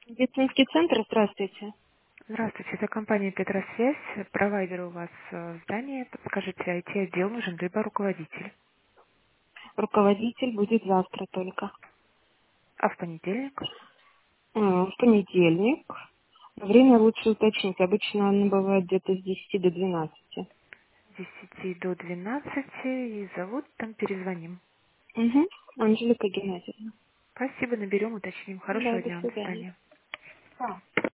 Медицинский центр, здравствуйте. Здравствуйте, это компания Петросвязь. Провайдер у вас в здании. Подскажите, IT-отдел нужен, либо руководитель. Руководитель будет завтра только. А в понедельник В понедельник. Время лучше уточнить. Обычно оно бывает где-то с 10 до 12. с 10 до 12 и зовут, там перезвоним. Угу. Анжелика Геннадьевна. Спасибо, наберем, уточним. Да, Хорошего до дня, до свидания. свидания. А.